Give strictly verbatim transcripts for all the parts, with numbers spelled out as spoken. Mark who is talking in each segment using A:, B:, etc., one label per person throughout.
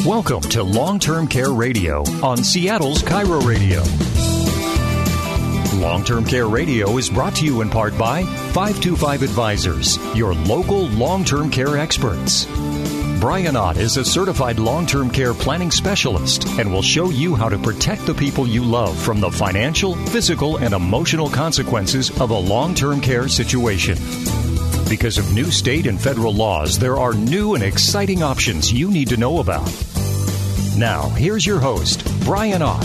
A: Welcome to Long-Term Care Radio on Seattle's Cairo Radio. Long-Term Care Radio is brought to you in part by five two five Advisors, your local long-term care experts. Brian Ott is a certified long-term care planning specialist and will show you how to protect the people you love from the financial, physical, and emotional consequences of a long-term care situation. Because of new state and federal laws, there are new and exciting options you need to know about. Now, here's your host, Brian Ott.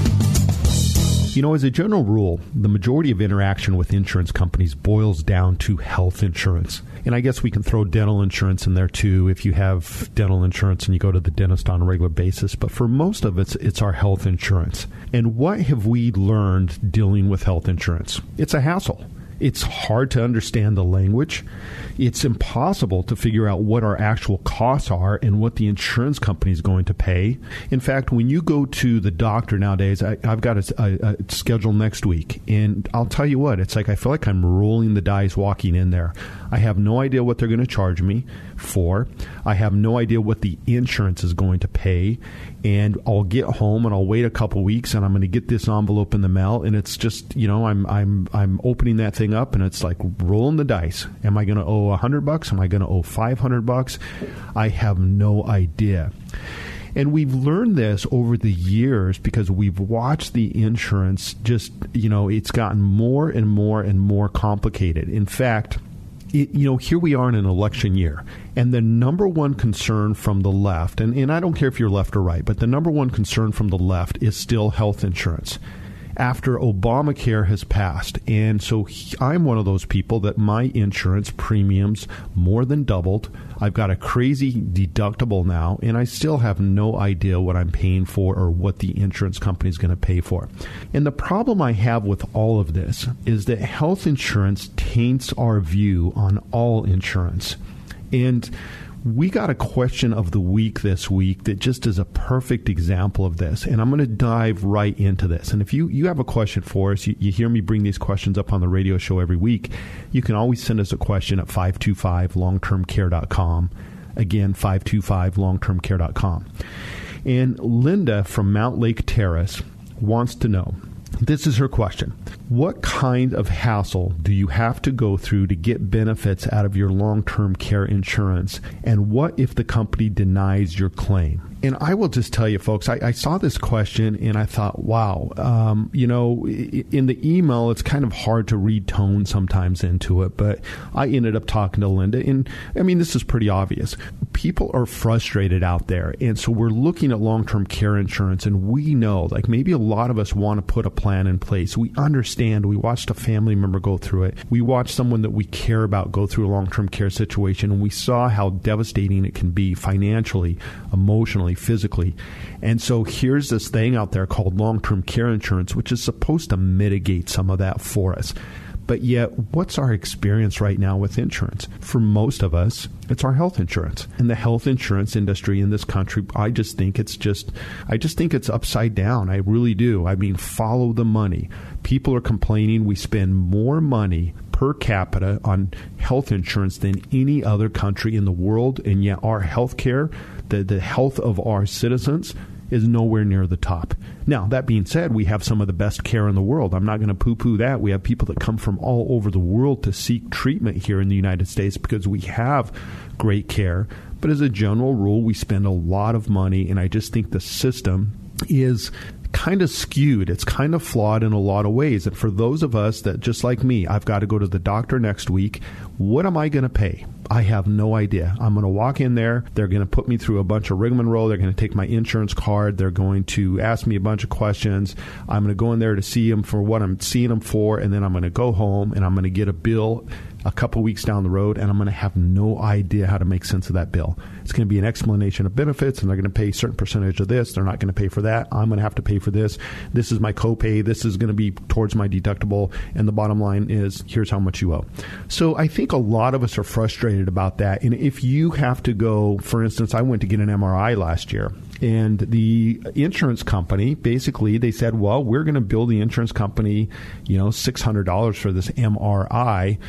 B: You know, as a general rule, the majority of interaction with insurance companies boils down to health insurance. And I guess we can throw dental insurance in there too if you have dental insurance and you go to the dentist on a regular basis. But for most of it, it's our health insurance. And what have we learned dealing with health insurance? It's a hassle. It's hard to understand the language. It's impossible to figure out what our actual costs are and what the insurance company is going to pay. In fact, when you go to the doctor nowadays, I, I've got a, a, a schedule next week, and I'll tell you what, it's like I feel like I'm rolling the dice walking in there. I have no idea what they're going to charge me for. I have no idea what the insurance is going to pay, and I'll get home and I'll wait a couple weeks and I'm going to get this envelope in the mail, and it's just, you know, I'm I'm I'm opening that thing up and it's like rolling the dice. Am I going to owe a hundred bucks? Am I going to owe five hundred bucks? I have no idea. And we've learned this over the years because we've watched the insurance just, you know, it's gotten more and more and more complicated. In fact, It, you know, here we are in an election year, and the number one concern from the left, and, and I don't care if you're left or right, but the number one concern from the left is still health insurance after Obamacare has passed. And so he, I'm one of those people that my insurance premiums more than doubled. I've got a crazy deductible now, and I still have no idea what I'm paying for or what the insurance company is going to pay for. And the problem I have with all of this is that health insurance taints our view on all insurance. And we got a question of the week this week that just is a perfect example of this. And I'm going to dive right into this. And if you, you have a question for us, you, you hear me bring these questions up on the radio show every week, you can always send us a question at five two five long term care dot com. Again, five two five long term care dot com. And Linda from Mount Lake Terrace wants to know, this is her question. What kind of hassle do you have to go through to get benefits out of your long-term care insurance? And what if the company denies your claim? And I will just tell you, folks, I, I saw this question and I thought, wow, um, you know, in the email, it's kind of hard to read tone sometimes into it. But I ended up talking to Linda. And I mean, this is pretty obvious. People are frustrated out there. And so we're looking at long-term care insurance, and we know, like maybe a lot of us want to put a plan in place. We understand. We watched a family member go through it. We watched someone that we care about go through a long-term care situation, and we saw how devastating it can be financially, emotionally, physically. And so here's this thing out there called long-term care insurance, which is supposed to mitigate some of that for us. But yet, what's our experience right now with insurance? For most of us, it's our health insurance. And the health insurance industry in this country, I just think it's just, I just think it's upside down. I really do. I mean, follow the money. People are complaining we spend more money per capita on health insurance than any other country in the world, and yet our health care, the, the health of our citizens, is nowhere near the top. Now, that being said, we have some of the best care in the world. I'm not going to poo-poo that. We have people that come from all over the world to seek treatment here in the United States because we have great care. But as a general rule, we spend a lot of money, and I just think the system is kind of skewed. It's kind of flawed in a lot of ways. And for those of us that, just like me, I've got to go to the doctor next week, what am I going to pay? I have no idea. I'm going to walk in there. They're going to put me through a bunch of rigmarole. They're going to take my insurance card. They're going to ask me a bunch of questions. I'm going to go in there to see them for what I'm seeing them for, and then I'm going to go home, and I'm going to get a bill a couple weeks down the road, and I'm going to have no idea how to make sense of that bill. It's going to be an explanation of benefits, and they're going to pay a certain percentage of this. They're not going to pay for that. I'm going to have to pay for this. This is my copay. This is going to be towards my deductible, and the bottom line is, here's how much you owe. So I think a lot of us are frustrated about that. And if you have to go, for instance, I went to get an M R I last year, and the insurance company, basically, they said, well, we're going to bill the insurance company, you know, six hundred dollars for this M R I, and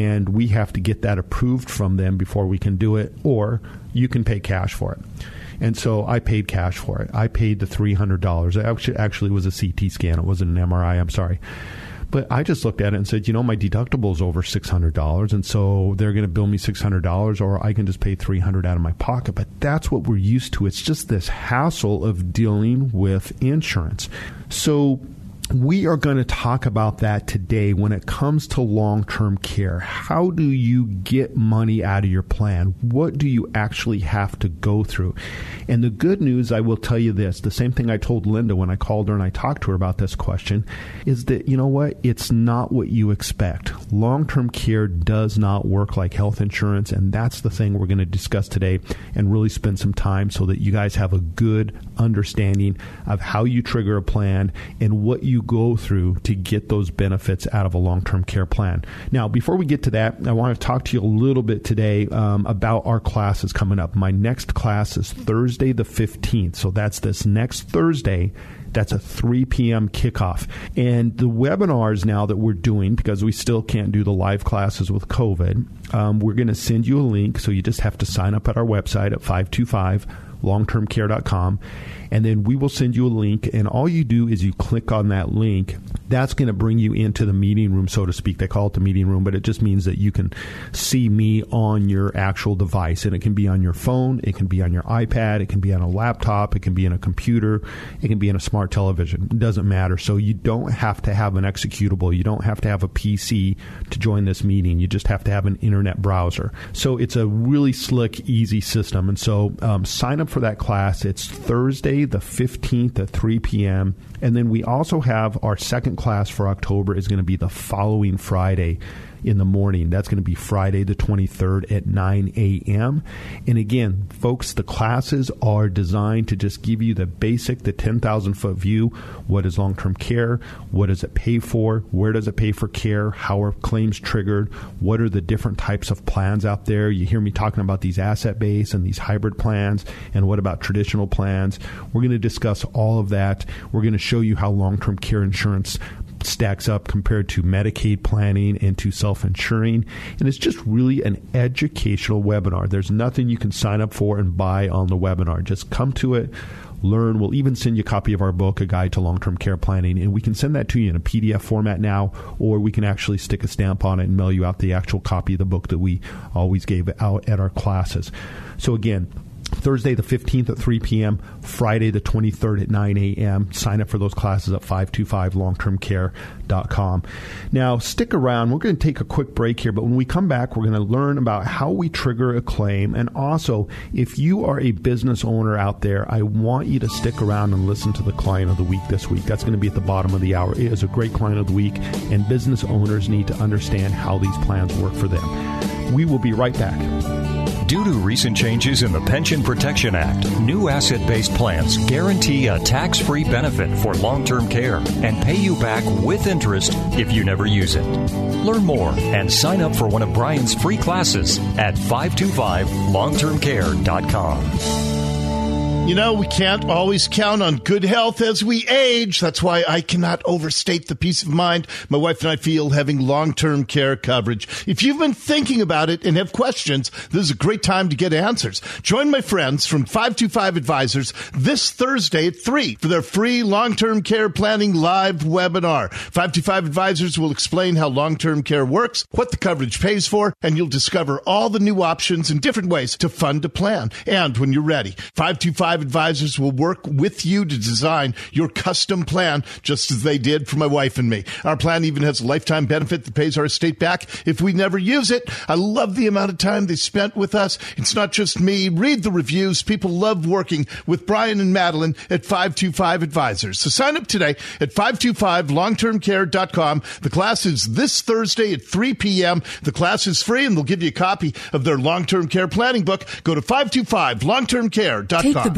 B: and we have to get that approved from them before we can do it, or you can pay cash for it. And so I paid cash for it. I paid the three hundred dollars. It actually, actually was a C T scan. It wasn't an M R I. I'm sorry. But I just looked at it and said, you know, my deductible is over six hundred dollars, and so they're going to bill me six hundred dollars, or I can just pay three hundred dollars out of my pocket. But that's what we're used to. It's just this hassle of dealing with insurance. So we are going to talk about that today when it comes to long-term care. How do you get money out of your plan? What do you actually have to go through? And the good news, I will tell you this, the same thing I told Linda when I called her and I talked to her about this question, is that, you know what, it's not what you expect. Long-term care does not work like health insurance, and that's the thing we're going to discuss today and really spend some time so that you guys have a good understanding of how you trigger a plan and what you go through to get those benefits out of a long-term care plan. Now, before we get to that, I want to talk to you a little bit today um, about our classes coming up. My next class is Thursday the fifteenth, so that's this next Thursday. That's a three p.m. kickoff. And the webinars now that we're doing, because we still can't do the live classes with COVID, um, we're going to send you a link, so you just have to sign up at our website at five two five long term care dot com, and then we will send you a link, and all you do is you click on that link. That's going to bring you into the meeting room, so to speak. They call it the meeting room, but it just means that you can see me on your actual device, and it can be on your phone, it can be on your iPad, it can be on a laptop, it can be in a computer, it can be in a smart television. It doesn't matter. So you don't have to have an executable. You don't have to have a P C to join this meeting. You just have to have an internet browser. So it's a really slick, easy system. And so um, sign up for that class. It's Thursday the fifteenth at three p.m. And then we also have our second class for October is going to be the following Friday in the morning. That's going to be Friday the twenty-third at nine a.m. And again, folks, the classes are designed to just give you the basic, the ten thousand foot view. What is long-term care? What does it pay for? Where does it pay for care? How are claims triggered? What are the different types of plans out there? You hear me talking about these asset-based and these hybrid plans, and what about traditional plans? We're going to discuss all of that. We're going to show you how long-term care insurance stacks up compared to Medicaid planning and to self-insuring. And it's just really an educational webinar. There's nothing you can sign up for and buy on the webinar. Just come to it, learn. We'll even send you a copy of our book, A Guide to Long-Term Care Planning, and we can send that to you in a P D F format now, or we can actually stick a stamp on it and mail you out the actual copy of the book that we always gave out at our classes. So again, Thursday the fifteenth at three p.m., Friday the twenty-third at nine a.m. Sign up for those classes at five two five long term care dot com. Now, stick around. We're going to take a quick break here, but when we come back, we're going to learn about how we trigger a claim. And also, if you are a business owner out there, I want you to stick around and listen to the Client of the Week this week. That's going to be at the bottom of the hour. It is a great Client of the Week, and business owners need to understand how these plans work for them. We will be right back.
A: Due to recent changes in the Pension Protection Act, new asset-based plans guarantee a tax-free benefit for long-term care and pay you back with interest if you never use it. Learn more and sign up for one of Brian's free classes at five two five long term care dot com.
C: You know, we can't always count on good health as we age. That's why I cannot overstate the peace of mind my wife and I feel having long-term care coverage. If you've been thinking about it and have questions, this is a great time to get answers. Join my friends from five two five Advisors this Thursday at three for their free long-term care planning live webinar. five two five Advisors will explain how long-term care works, what the coverage pays for, and you'll discover all the new options and different ways to fund a plan. And when you're ready, five two five Advisors will work with you to design your custom plan, just as they did for my wife and me. Our plan even has a lifetime benefit that pays our estate back if we never use it. I love the amount of time they spent with us. It's not just me. Read the reviews. People love working with Brian and Madeline at five two five Advisors. So sign up today at five two five long term care dot com. The class is this Thursday at three p.m. The class is free, and they'll give you a copy of their long-term care planning book. Go to five two five long term care dot com.
D: Take the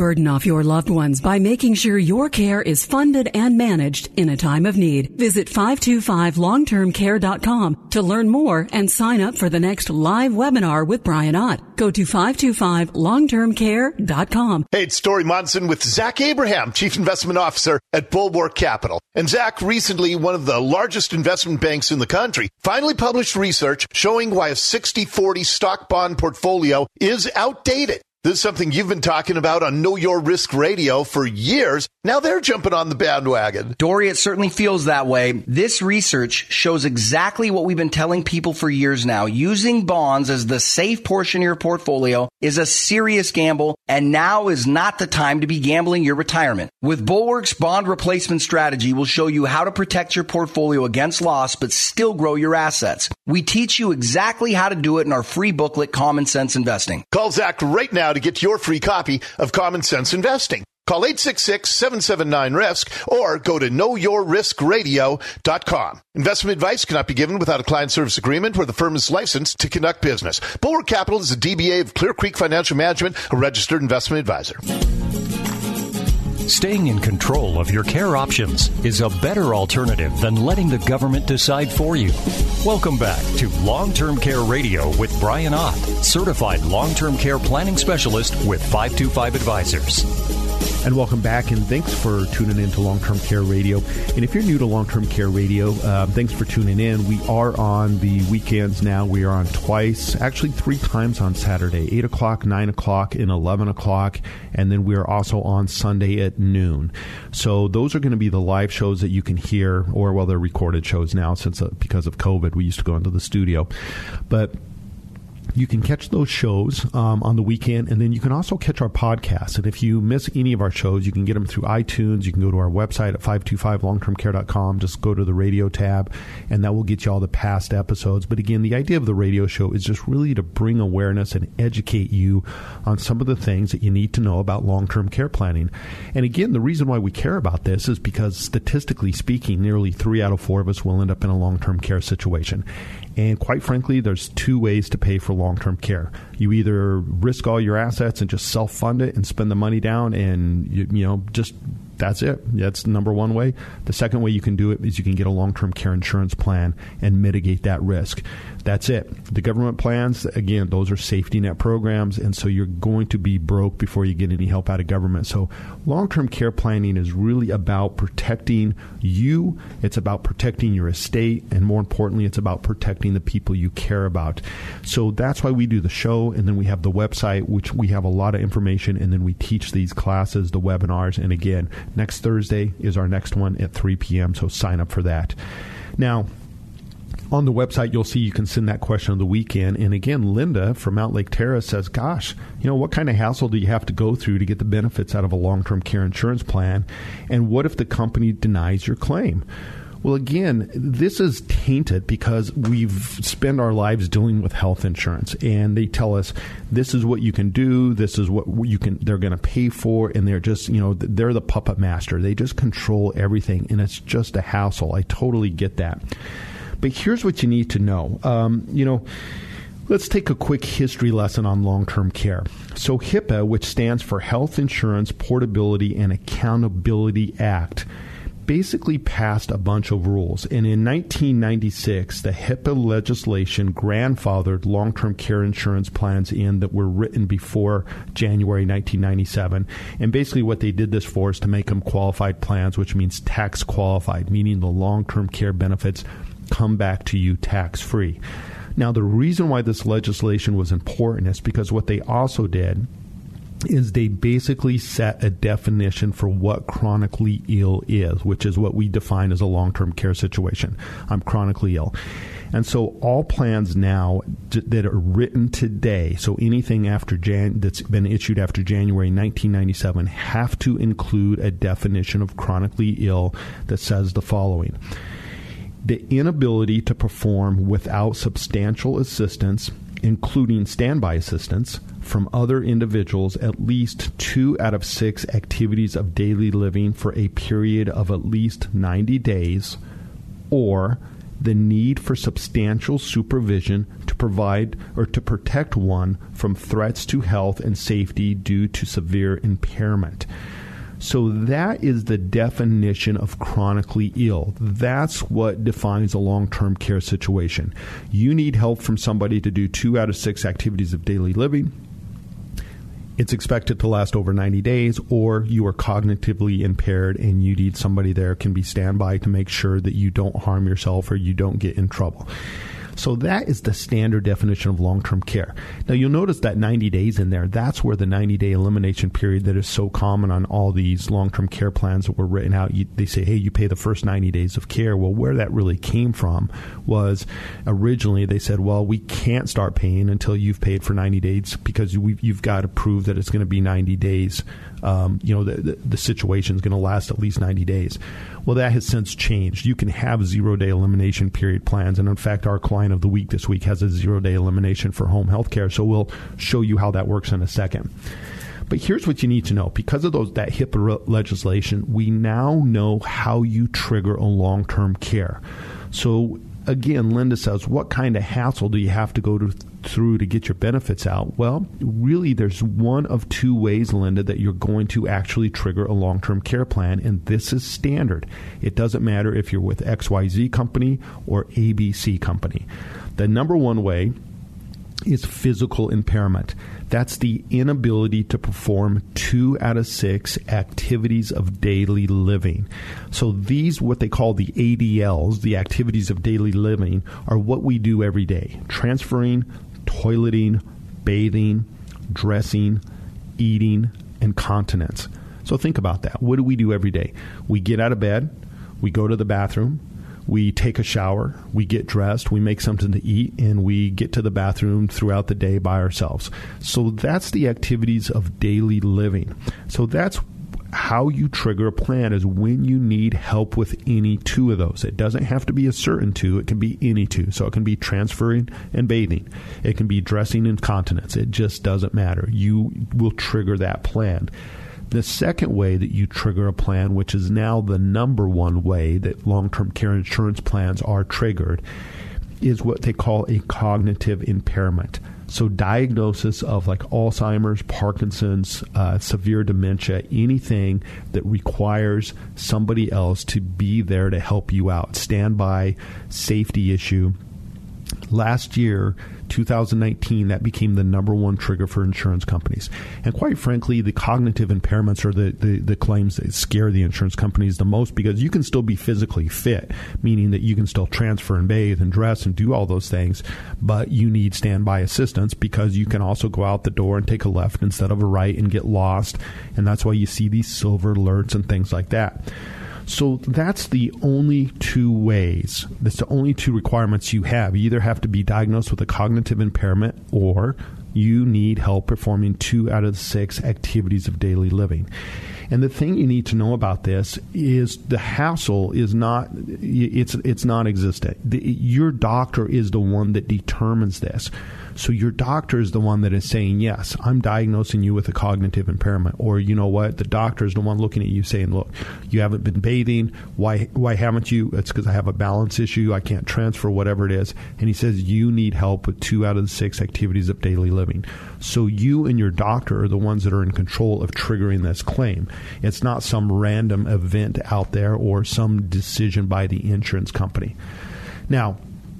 D: burden off your loved ones by making sure your care is funded and managed in a time of need. Visit five two five long term care dot com to learn more and sign up for the next live webinar with Brian Ott. Go to five two five long term care dot com.
C: Hey, it's Story Monson with Zach Abraham, Chief Investment Officer at Bulwark Capital. And Zach, recently, one of the largest investment banks in the country, finally published research showing why a sixty forty stock bond portfolio is outdated. This is something you've been talking about on Know Your Risk Radio for years. Now they're jumping on the bandwagon.
E: Dory, it certainly feels that way. This research shows exactly what we've been telling people for years now. Using bonds as the safe portion of your portfolio is a serious gamble, and now is not the time to be gambling your retirement. With Bulwark's bond replacement strategy, we'll show you how to protect your portfolio against loss, but still grow your assets. We teach you exactly how to do it in our free booklet, Common Sense Investing.
C: Call Zach right now to get your free copy of Common Sense Investing. Call eight six six, seven seven nine, risk or go to know your risk radio dot com. Investment advice cannot be given without a client service agreement where the firm is licensed to conduct business. Bulwark Capital is a D B A of Clear Creek Financial Management, a registered investment advisor.
A: Staying in control of your care options is a better alternative than letting the government decide for you. Welcome back to Long-Term Care Radio with Brian Ott, certified long-term care planning specialist with five two five Advisors.
B: And welcome back, and thanks for tuning in to Long-Term Care Radio. And if you're new to Long-Term Care Radio, uh, thanks for tuning in. We are on the weekends now. We are on twice, actually three times on Saturday, eight o'clock, nine o'clock, and eleven o'clock. And then we are also on Sunday at noon. So those are going to be the live shows that you can hear, or, well, they're recorded shows now since uh, because of COVID. We used to go into the studio. But you can catch those shows um, on the weekend, and then you can also catch our podcasts. And if you miss any of our shows, you can get them through iTunes. You can go to our website at five two five long term care dot com. Just go to the radio tab, and that will get you all the past episodes. But again, the idea of the radio show is just really to bring awareness and educate you on some of the things that you need to know about long-term care planning. And again, the reason why we care about this is because statistically speaking, nearly three out of four of us will end up in a long-term care situation. And quite frankly, there's two ways to pay for long-term care. You either risk all your assets and just self-fund it and spend the money down, and you, you know, just that's it. That's number one way. The second way you can do it is you can get a long-term care insurance plan and mitigate that risk. That's it. The government plans, again, those are safety net programs, and so you're going to be broke before you get any help out of government. So long-term care planning is really about protecting you. It's about protecting your estate, and more importantly, it's about protecting the people you care about. So that's why we do the show, and then we have the website, which we have a lot of information, and then we teach these classes, the webinars, and again, next Thursday is our next one at three p.m., so sign up for that. Now, on the website, you'll see you can send that question on the weekend. And again, Linda from Mount Lake Terrace says, gosh, you know, what kind of hassle do you have to go through to get the benefits out of a long-term care insurance plan? And what if the company denies your claim? Well, again, this is tainted because we've spent our lives dealing with health insurance, and they tell us this is what you can do, this is what you can, they're going to pay for, and they're just, you know, they're the puppet master. They just control everything, and it's just a hassle. I totally get that. But here's what you need to know. Um, you know, let's take a quick history lesson on long-term care. So HIPAA, which stands for Health Insurance Portability and Accountability Act, basically passed a bunch of rules. And in nineteen ninety-six, the HIPAA legislation grandfathered long-term care insurance plans in that were written before January nineteen ninety-seven. And basically what they did this for is to make them qualified plans, which means tax qualified, meaning the long-term care benefits come back to you tax-free. Now, the reason why this legislation was important is because what they also did is they basically set a definition for what chronically ill is, which is what we define as a long-term care situation. I'm chronically ill. And so all plans now that are written today, so anything after Jan- that's been issued after January nineteen ninety-seven, have to include a definition of chronically ill that says the following: the inability to perform without substantial assistance, including standby assistance, from other individuals at least two out of six activities of daily living for a period of at least ninety days, or the need for substantial supervision to provide or to protect one from threats to health and safety due to severe impairment. So that is the definition of chronically ill. That's what defines a long-term care situation. You need help from somebody to do two out of six activities of daily living. It's expected to last over ninety days, or you are cognitively impaired and you need somebody there can be standby to make sure that you don't harm yourself or you don't get in trouble. So that is the standard definition of long-term care. Now, you'll notice that ninety days in there, that's where the ninety-day elimination period that is so common on all these long-term care plans that were written out, you, they say, hey, you pay the first ninety days of care. Well, where that really came from was originally they said, well, we can't start paying until you've paid for ninety days because we, you've got to prove that it's going to be ninety days. Um, you know, the, the, the situation is going to last at least ninety days. Well, that has since changed. You can have zero-day elimination period plans. And in fact, our client of the week this week has a zero-day elimination for home health care. So we'll show you how that works in a second. But here's what you need to know. Because of those that HIPAA re- legislation, we now know how you trigger a long-term care. So again, Linda says, what kind of hassle do you have to go to, through to get your benefits out? Well, really, there's one of two ways, Linda, that you're going to actually trigger a long-term care plan, and this is standard. It doesn't matter if you're with X Y Z company or A B C company. The number one way is physical impairment. That's the inability to perform two out of six activities of daily living. So these, what they call the A D Ls, the activities of daily living, are what we do every day. Transferring, toileting, bathing, dressing, eating, and continence. So think about that. What do we do every day? We get out of bed, we go to the bathroom, we take a shower, we get dressed, we make something to eat, and we get to the bathroom throughout the day by ourselves. So that's the activities of daily living. So that's how you trigger a plan, is when you need help with any two of those. It doesn't have to be a certain two. It can be any two. So it can be transferring and bathing. It can be dressing and continence. It just doesn't matter. You will trigger that plan. The second way that you trigger a plan, which is now the number one way that long-term care insurance plans are triggered, is what they call a cognitive impairment. So diagnosis of like Alzheimer's, Parkinson's, uh, severe dementia, anything that requires somebody else to be there to help you out. Standby, safety issue. Last year, two thousand nineteen, that became the number one trigger for insurance companies. And quite frankly, the cognitive impairments are the, the, the claims that scare the insurance companies the most, because you can still be physically fit, meaning that you can still transfer and bathe and dress and do all those things, but you need standby assistance because you can also go out the door and take a left instead of a right and get lost. And that's why you see these silver alerts and things like that. So that's the only two ways. That's the only two requirements you have. You either have to be diagnosed with a cognitive impairment, or you need help performing two out of the six activities of daily living. And the thing you need to know about this is the hassle is not, it's it's non-existent. The, your doctor is the one that determines this. So your doctor is the one that is saying, yes, I'm diagnosing you with a cognitive impairment. Or, you know what, the doctor is the one looking at you saying, look, you haven't been bathing. Why why haven't you? It's because I have a balance issue. I can't transfer, whatever it is. And he says, you need help with two out of the six activities of daily living. So you and your doctor are the ones that are in control of triggering this claim. It's not some random event out there or some decision by the insurance company. Now,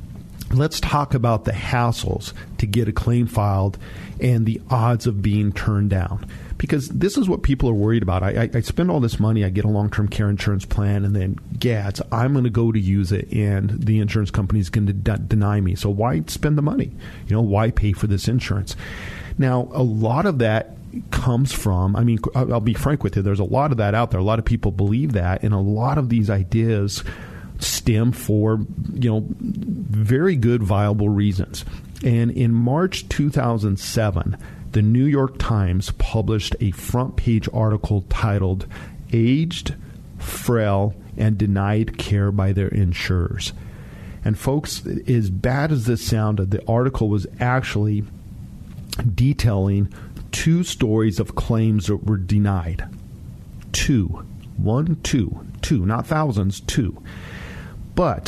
B: let's talk about the hassles to get a claim filed and the odds of being turned down. Because this is what people are worried about. I, I, I spend all this money, I get a long-term care insurance plan, and then, gads, I'm going to go to use it, and the insurance company is going to de- deny me. So why spend the money? You know, why pay for this insurance? Now, a lot of that comes from, I mean, I'll be frank with you, there's a lot of that out there. A lot of people believe that, and a lot of these ideas stem for, you know, very good, viable reasons. And in March two thousand seven, the New York Times published a front page article titled "Aged, Frail, and Denied Care by Their Insurers." And folks, as bad as this sounded, the article was actually detailing two stories of claims that were denied. Two. One, two. Two. Not thousands, two. But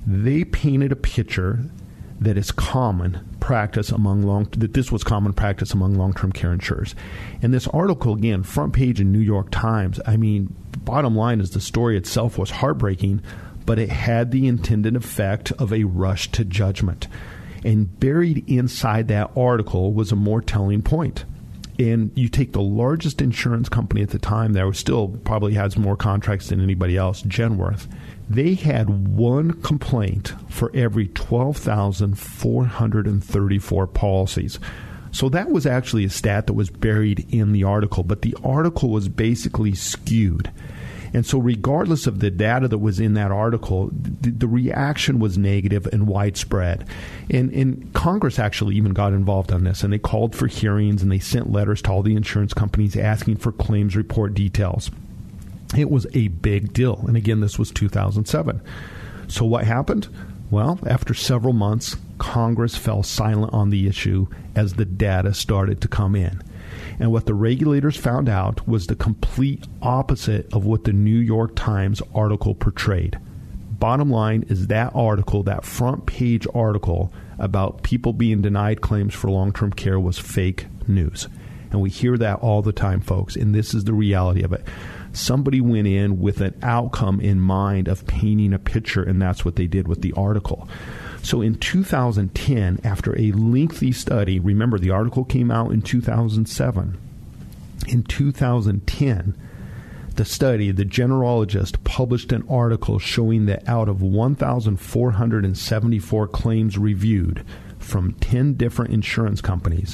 B: they painted a picture that is common practice among long that this was common practice among long-term care insurers. And this article, again, front page in New York Times, I mean, bottom line is the story itself was heartbreaking, but it had the intended effect of a rush to judgment. And buried inside that article was a more telling point. And you take the largest insurance company at the time that was still probably has more contracts than anybody else, Genworth. They had one complaint for every twelve thousand four hundred thirty-four policies. So that was actually a stat that was buried in the article, but the article was basically skewed. And so regardless of the data that was in that article, the, the reaction was negative and widespread. And, and Congress actually even got involved on this, and they called for hearings, and they sent letters to all the insurance companies asking for claims report details. It was a big deal. And again, this was two thousand seven. So what happened? Well, after several months, Congress fell silent on the issue as the data started to come in. And what the regulators found out was the complete opposite of what the New York Times article portrayed. Bottom line is that article, that front page article about people being denied claims for long-term care was fake news. And we hear that all the time, folks, and this is the reality of it. Somebody went in with an outcome in mind of painting a picture, and that's what they did with the article. So in two thousand ten, after a lengthy study, remember the article came out in two thousand seven. In two thousand ten, the study, the generologist published an article showing that out of one thousand four hundred seventy-four claims reviewed from ten different insurance companies,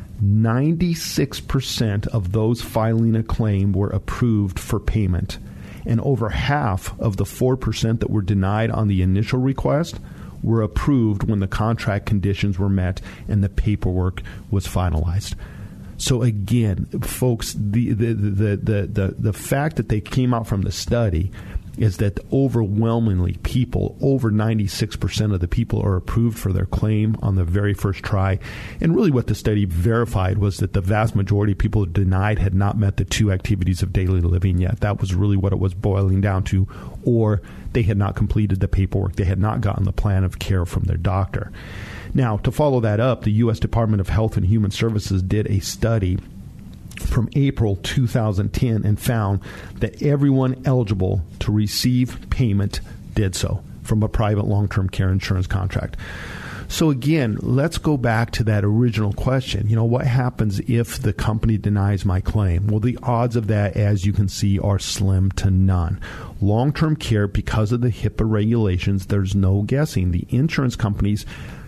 B: ninety-six percent of those filing a claim were approved for payment, and over half of the four percent that were denied on the initial request were approved when the contract conditions were met and the paperwork was finalized. So again, folks, the the the the the, the fact that they came out from the study is that overwhelmingly people, over ninety-six percent of the people are approved for their claim on the very first try. And really what the study verified was that the vast majority of people denied had not met the two activities of daily living yet. That was really what it was boiling down to. Or they had not completed the paperwork. They had not gotten the plan of care from their doctor. Now, to follow that up, the U S Department of Health and Human Services did a study from April two thousand ten and found that everyone eligible to receive payment did so from a private long-term care insurance contract. So again, let's go back to that original question. You know, what happens if the company denies my claim? Well, the odds of that, as you can see, are slim to none. Long-term care, because of the HIPAA regulations, there's no guessing. The insurance companies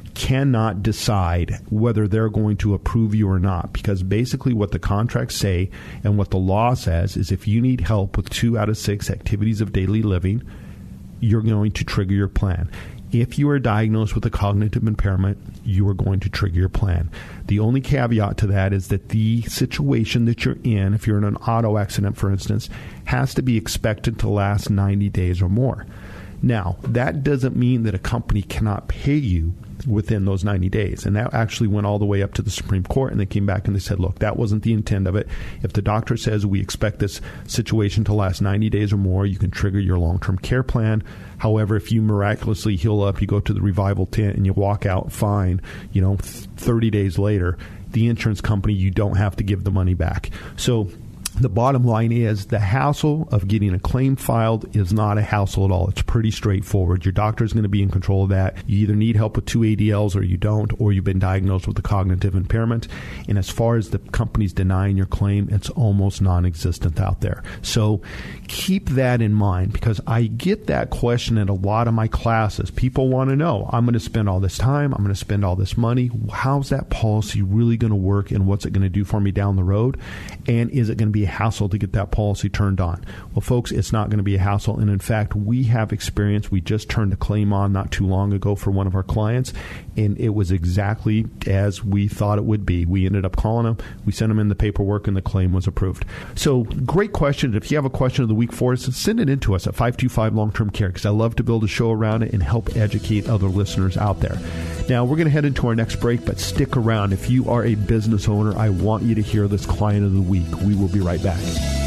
B: cannot decide whether they're going to approve you or not, because basically what the contracts say and what the law says is if you need help with two out of six activities of daily living, you're going to trigger your plan. If you are diagnosed with a cognitive impairment, you are going to trigger your plan. The only caveat to that is that the situation that you're in, if you're in an auto accident, for instance, has to be expected to last ninety days or more. Now, that doesn't mean that a company cannot pay you within those ninety days. And that actually went all the way up to the Supreme Court, and they came back and they said, look, that wasn't the intent of it. If the doctor says we expect this situation to last ninety days or more, you can trigger your long-term care plan. However, if you miraculously heal up, you go to the revival tent and you walk out fine, you know, thirty days later, the insurance company, you don't have to give the money back. So the bottom line is the hassle of getting a claim filed is not a hassle at all. It's pretty straightforward. Your doctor is going to be in control of that. You either need help with two A D Ls or you don't, or you've been diagnosed with a cognitive impairment. And as far as the companies denying your claim, it's almost non-existent out there. So keep that in mind, because I get that question in a lot of my classes. People want to know, I'm going to spend all this time, I'm going to spend all this money. How's that policy really going to work, and what's it going to do for me down the road? And is it going to be a hassle to get that policy turned on? Well, folks, it's not going to be a hassle. And in fact, we have experience. We just turned a claim on not too long ago for one of our clients, and it was exactly as we thought it would be. We ended up calling them. We sent them in the paperwork, and the claim was approved. So great question. If you have a question of the week for us, send it in to us at five two five Long-Term Care, because I love to build a show around it and help educate other listeners out there. Now, we're going to head into our next break, but stick around. If you are a business owner, I want you to hear this client of the week. We will be right back.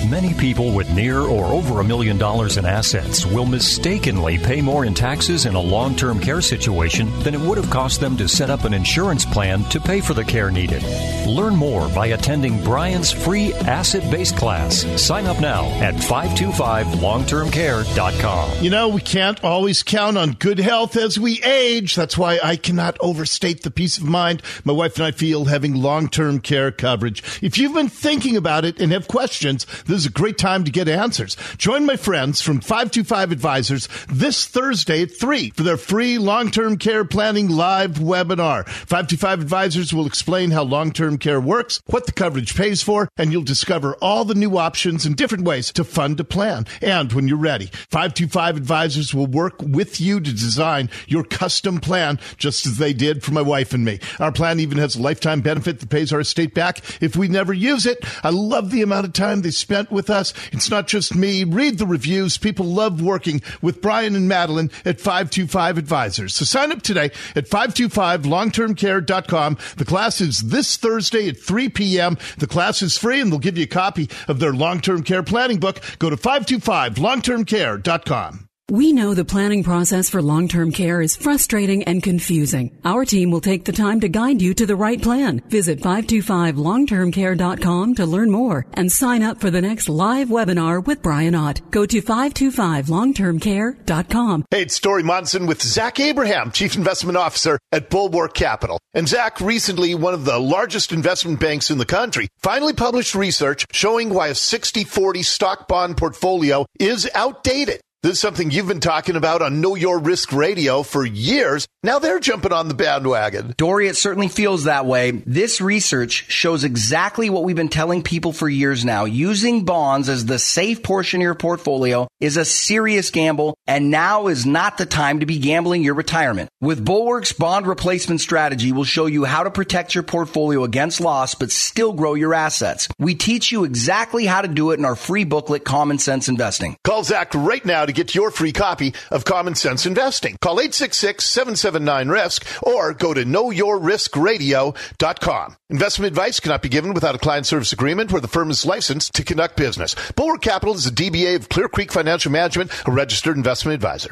A: Many people with near or over a million dollars in assets will mistakenly pay more in taxes in a long-term care situation than it would have cost them to set up an insurance plan to pay for the care needed. Learn more by attending Brian's free asset-based class. Sign up now at five two five long term care dot com.
C: You know, we can't always count on good health as we age. That's why I cannot overstate the peace of mind my wife and I feel having long-term care coverage. If you've been thinking about it and have questions, this is a great time to get answers. Join my friends from five two five Advisors this Thursday at three for their free long-term care planning live webinar. five two five Advisors will explain how long-term care works, what the coverage pays for, and you'll discover all the new options and different ways to fund a plan. And when you're ready, five two five Advisors will work with you to design your custom plan, just as they did for my wife and me. Our plan even has a lifetime benefit that pays our estate back if we never use it. I love the amount of time they spent with us. It's not just me. Read the reviews. People love working with Brian and Madeline at five two five Advisors. So sign up today at five two five long term care dot com. The class is this Thursday at three p.m. The class is free, and they'll give you a copy of their long-term care planning book. Go to five two five long term care dot com.
D: We know the planning process for long-term care is frustrating and confusing. Our team will take the time to guide you to the right plan. Visit five two five long term care dot com to learn more and sign up for the next live webinar with Brian Ott. Go to five two five long term care dot com.
C: Hey, it's Dory Monson with Zach Abraham, Chief Investment Officer at Bulwark Capital. And Zach, recently, one of the largest investment banks in the country, finally published research showing why a sixty forty stock bond portfolio is outdated. This is something you've been talking about on Know Your Risk Radio for years. Now they're jumping on the bandwagon.
E: Dory, it certainly feels that way. This research shows exactly what we've been telling people for years now. Using bonds as the safe portion of your portfolio is a serious gamble, and now is not the time to be gambling your retirement. With Bulwark's bond replacement strategy, we'll show you how to protect your portfolio against loss, but still grow your assets. We teach you exactly how to do it in our free booklet, Common Sense Investing.
C: Call Zach right now to get your free copy of Common Sense Investing. Call eight six six, seven seven nine, risk or go to know your risk radio dot com. Investment advice cannot be given without a client service agreement where the firm is licensed to conduct business. Bulwark Capital is a D B A of Clear Creek Financial Management, a registered investment advisor.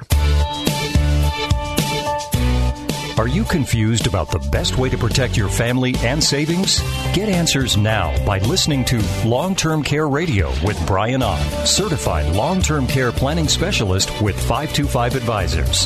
A: Are you confused about the best way to protect your family and savings? Get answers now by listening to Long-Term Care Radio with Brian Ott, certified long-term care planning specialist with five two five Advisors.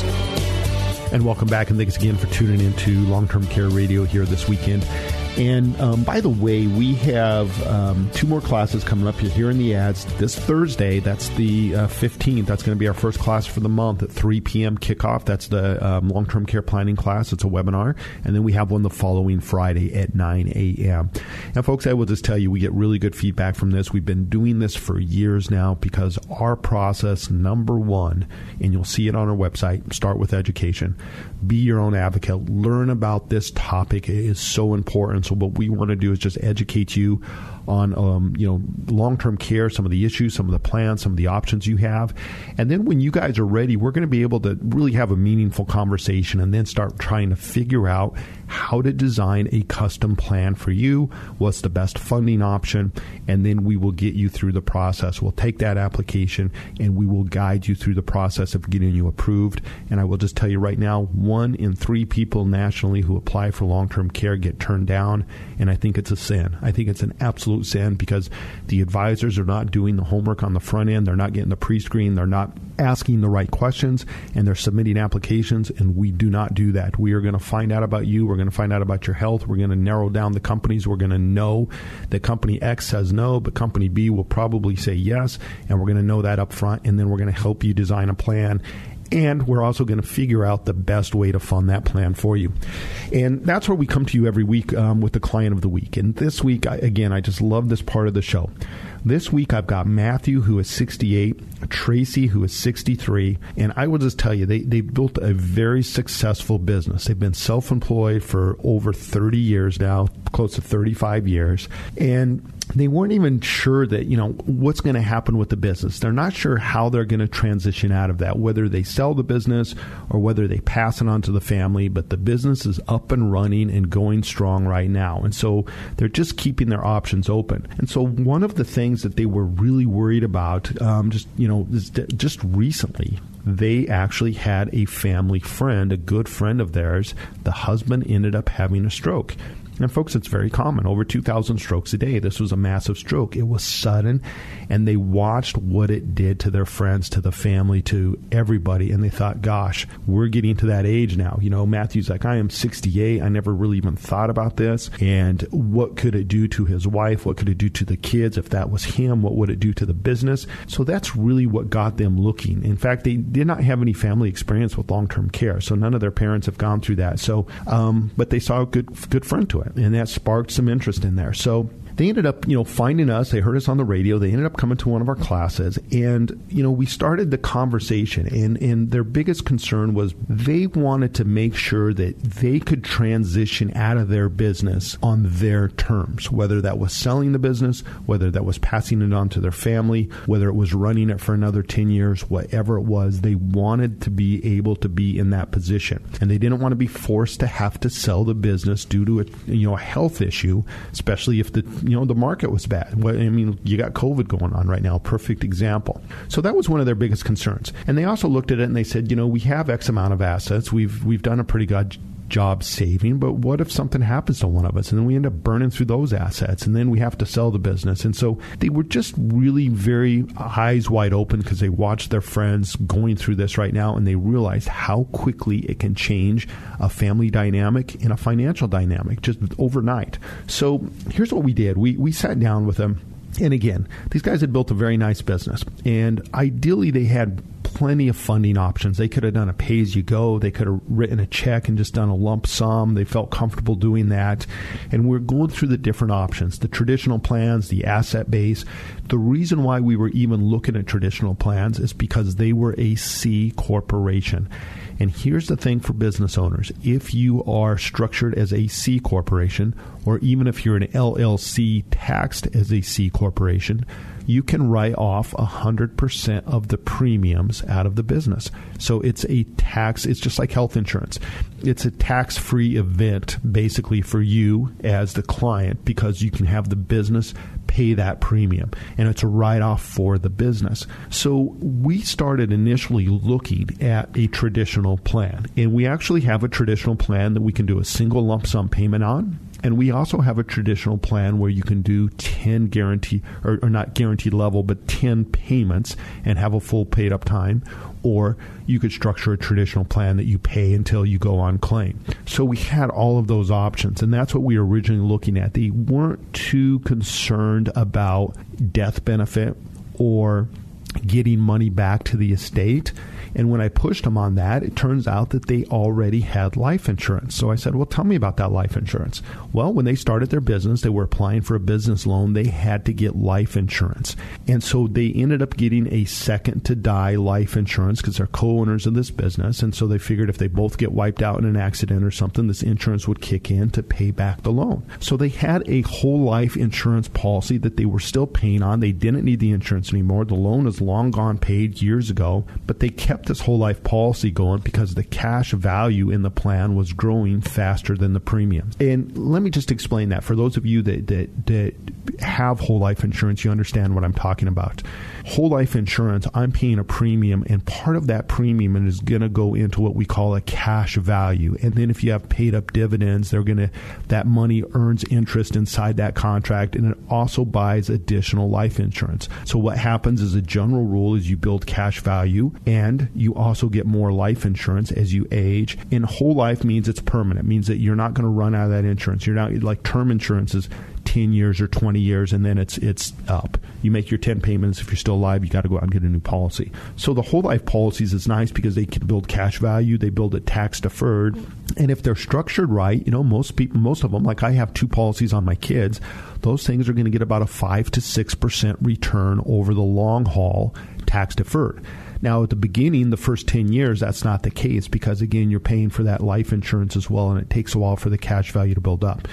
B: And welcome back, and thanks again for tuning in to Long-Term Care Radio here this weekend. And um, by the way, we have um, two more classes coming up here in the ads this Thursday. That's the uh, fifteenth. That's going to be our first class for the month at three p.m. kickoff. That's the um, long-term care planning class. It's a webinar. And then we have one the following Friday at nine a.m. Now, folks, I will just tell you, we get really good feedback from this. We've been doing this for years now because our process, number one, and you'll see it on our website, start with education. Be your own advocate. Learn about this topic. It is so important. So what we want to do is just educate you on, um, you know, long-term care, some of the issues, some of the plans, some of the options you have. And then when you guys are ready, we're going to be able to really have a meaningful conversation and then start trying to figure out how to design a custom plan for you, what's the best funding option, and then we will get you through the process. We'll take that application and we will guide you through the process of getting you approved. And I will just tell you right now, one in three people nationally who apply for long-term care get turned down, and I think it's a sin. I think it's an absolute sin because the advisors are not doing the homework on the front end. They're not getting the pre-screen. They're not asking the right questions, and they're submitting applications, and we do not do that. We are going to find out about you. We're going to find out about your health. We're going to narrow down the companies. We're going to know that company X says no, but company B will probably say yes, and we're going to know that up front, and then we're going to help you design a plan. And we're also going to figure out the best way to fund that plan for you. And that's where we come to you every week um, with the client of the week. And this week, I, again, I just love this part of the show. This week, I've got Matthew, who is sixty-eight, Tracy, who is sixty-three, and I will just tell you, they, they built a very successful business. They've been self-employed for over thirty years now, close to thirty-five years, and they weren't even sure that, you know, what's going to happen with the business. They're not sure how they're going to transition out of that, whether they sell the business or whether they pass it on to the family. But the business is up and running and going strong right now. And so they're just keeping their options open. And so one of the things that they were really worried about, um, just, you know, just recently, they actually had a family friend, a good friend of theirs. The husband ended up having a stroke. And folks, it's very common. Over two thousand strokes a day. This was a massive stroke. It was sudden, and they watched what it did to their friends, to the family, to everybody, and they thought, gosh, we're getting to that age now. You know, Matthew's like, I am sixty-eight. I never really even thought about this. And what could it do to his wife? What could it do to the kids? If that was him, what would it do to the business? So that's really what got them looking. In fact, they did not have any family experience with long-term care, so none of their parents have gone through that. So, um, but they saw a good, good friend to it. And that sparked some interest in there. So they ended up, you know, finding us. They heard us on the radio. They ended up coming to one of our classes. And, you know, we started the conversation. And, and their biggest concern was they wanted to make sure that they could transition out of their business on their terms, whether that was selling the business, whether that was passing it on to their family, whether it was running it for another ten years, whatever it was. They wanted to be able to be in that position. And they didn't want to be forced to have to sell the business due to a, you know, a health issue, especially if the you know, the market was bad. I mean, you got COVID going on right now. Perfect example. So that was one of their biggest concerns. And they also looked at it and they said, you know, we have X amount of assets. We've we've done a pretty good job saving, but what if something happens to one of us and then we end up burning through those assets and then we have to sell the business? And so they were just really very eyes wide open because they watched their friends going through this right now, and they realized how quickly it can change a family dynamic and a financial dynamic just overnight. So here's what we did. We we sat down with them. And again, these guys had built a very nice business, and ideally they had plenty of funding options. They could have done a pay-as-you-go. They could have written a check and just done a lump sum. They felt comfortable doing that. And we're going through the different options, the traditional plans, the asset base. The reason why we were even looking at traditional plans is because they were a C corporation. And here's the thing for business owners. If you are structured as a C corporation, or even if you're an L L C taxed as a C corporation, you can write off one hundred percent of the premiums out of the business. So it's a tax, it's just like health insurance. It's a tax-free event basically for you as the client because you can have the business pay that premium, and it's a write-off for the business. So we started initially looking at a traditional plan, and we actually have a traditional plan that we can do a single lump sum payment on. And we also have a traditional plan where you can do ten guarantee, or, or not guaranteed level, but ten payments and have a full paid up time. Or you could structure a traditional plan that you pay until you go on claim. So we had all of those options, and that's what we were originally looking at. They weren't too concerned about death benefit or getting money back to the estate. And when I pushed them on that, it turns out that they already had life insurance. So I said, well, tell me about that life insurance. Well, when they started their business, they were applying for a business loan. They had to get life insurance. And so they ended up getting a second to die life insurance because they're co-owners of this business. And so they figured if they both get wiped out in an accident or something, this insurance would kick in to pay back the loan. So they had a whole life insurance policy that they were still paying on. They didn't need the insurance anymore. The loan is long gone paid years ago, but they kept this whole life policy going because the cash value in the plan was growing faster than the premium. And let me just explain that. For those of you that, that, that have whole life insurance, you understand what I'm talking about. Whole life insurance, I'm paying a premium, and part of that premium is going to go into what we call a cash value. And then if you have paid up dividends, they're going to, that money earns interest inside that contract, and it also buys additional life insurance. So what happens as a general rule is you build cash value, and you also get more life insurance as you age. And whole life means it's permanent. It means that you're not going to run out of that insurance. You're not, like term insurance is ten years or twenty years, and then it's it's up. You make your ten payments. If you're still alive, you got to go out and get a new policy. So the whole life policies is nice because they can build cash value. They build it tax deferred. And if they're structured right, you know, most people, most of them, like I have two policies on my kids, those things are going to get about a five to six percent return over the long haul, tax deferred. Now, at the beginning, the first ten years, that's not the case because, again, you're paying for that life insurance as well, and it takes a while for the cash value to build up.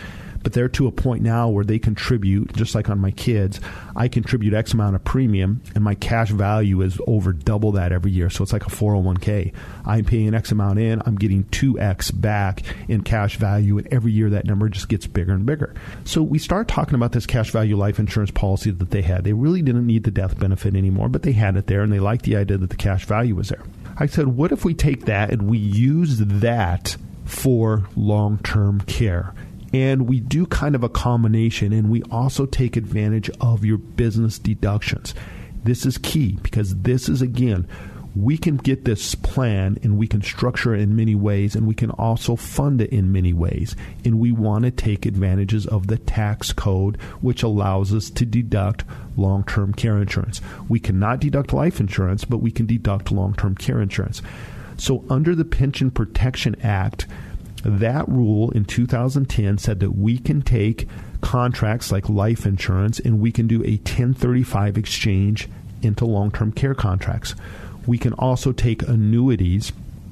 B: but they're to a point now where they contribute, just like on my kids, I contribute X amount of premium, and my cash value is over double that every year. So it's like a four oh one k. I'm paying X amount in, I'm getting two X back in cash value, and every year that number just gets bigger and bigger. So we start talking about this cash value life insurance policy that they had. They really didn't need the death benefit anymore, but they had it there, and they liked the idea that the cash value was there. I said, what if we take that and we use that for long-term care? And we do kind of a combination, and we also take advantage of your business deductions. This is key because this is, again, we can get this plan and we can structure it in many ways, and we can also fund it in many ways. And we want to take advantages of the tax code, which allows us to deduct long-term care insurance. We cannot deduct life insurance, but we can deduct long-term care insurance. So under the Pension Protection Act, that rule in two thousand ten said that we can take contracts like life insurance and we can do a ten thirty-five exchange into long-term care contracts. We can also take annuities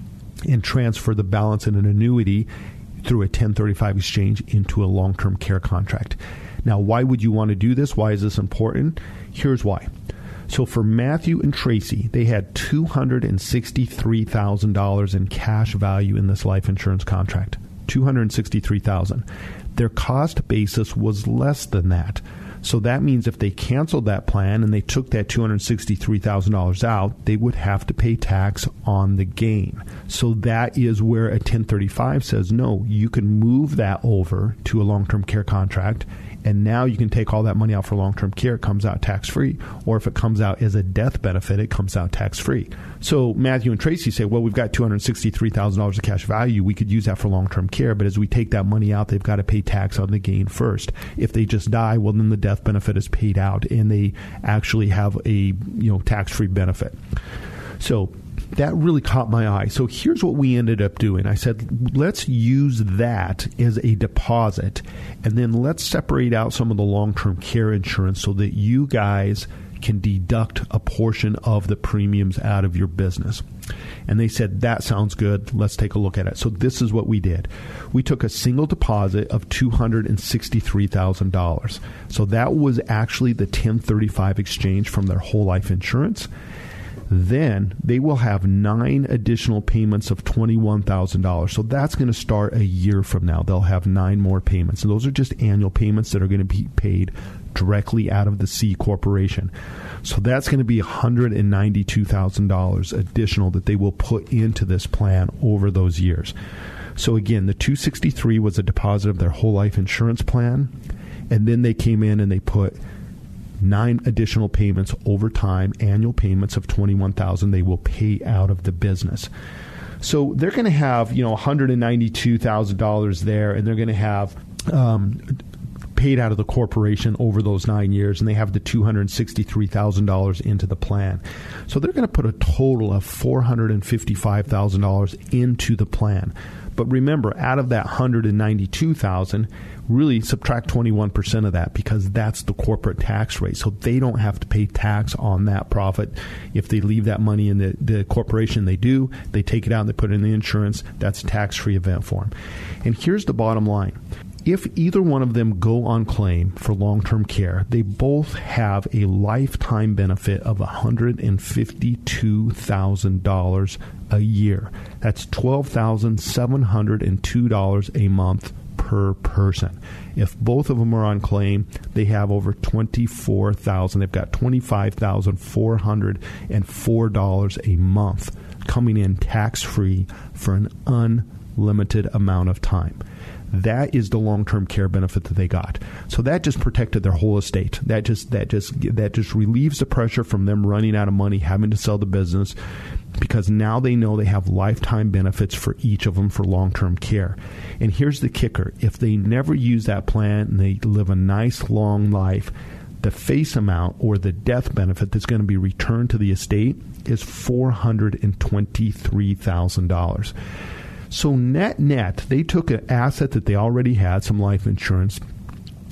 B: and transfer the balance in an annuity through a ten thirty-five exchange into a long-term care contract. Now, why would you want to do this? Why is this important? Here's why. So for Matthew and Tracy, they had two hundred sixty-three thousand dollars in cash value in this life insurance contract. two hundred sixty-three thousand dollars. Their cost basis was less than that. So that means if they canceled that plan and they took that two hundred sixty-three thousand dollars out, they would have to pay tax on the gain. So that is where a ten thirty-five says, no, you can move that over to a long-term care contract, and now you can take all that money out for long-term care. It comes out tax-free. Or if it comes out as a death benefit, it comes out tax-free. So Matthew and Tracy say, well, we've got two hundred sixty-three thousand dollars of cash value. We could use that for long-term care. But as we take that money out, they've got to pay tax on the gain first. If they just die, well, then the death benefit is paid out, and they actually have a you know tax-free benefit. So that really caught my eye. So here's what we ended up doing. I said, let's use that as a deposit, and then let's separate out some of the long-term care insurance so that you guys can deduct a portion of the premiums out of your business. And they said, that sounds good. Let's take a look at it. So this is what we did. We took a single deposit of two hundred sixty-three thousand dollars. So that was actually the ten thirty-five exchange from their whole life insurance. Then they will have nine additional payments of twenty-one thousand dollars. So that's going to start a year from now. They'll have nine more payments. And those are just annual payments that are going to be paid directly out of the C corporation. So that's going to be one hundred ninety-two thousand dollars additional that they will put into this plan over those years. So again, the two hundred sixty-three was a deposit of their whole life insurance plan. And then they came in and they put nine additional payments over time, annual payments of twenty-one thousand dollars they will pay out of the business. So they're going to have, you know, one hundred ninety-two thousand dollars there, and they're going to have um, paid out of the corporation over those nine years, and they have the two hundred sixty-three thousand dollars into the plan. So they're going to put a total of four hundred fifty-five thousand dollars into the plan. But remember, out of that one hundred ninety-two thousand dollars, really subtract twenty-one percent of that, because that's the corporate tax rate. So they don't have to pay tax on that profit. If they leave that money in the, the corporation, they do. They take it out and they put it in the insurance. That's a tax-free event for them. And here's the bottom line. If either one of them go on claim for long-term care, they both have a lifetime benefit of one hundred fifty-two thousand dollars a year. That's twelve thousand seven hundred two dollars a month per person. If both of them are on claim, they have over twenty-four thousand dollars. They've got twenty-five thousand four hundred four dollars a month coming in tax-free for an unlimited amount of time. That is the long-term care benefit that they got. So that just protected their whole estate. That just that just that just relieves the pressure from them running out of money, having to sell the business, because now they know they have lifetime benefits for each of them for long-term care. And here's the kicker. If they never use that plan and they live a nice long life, the face amount or the death benefit that's going to be returned to the estate is four hundred twenty-three thousand dollars. So net net, they took an asset that they already had, some life insurance.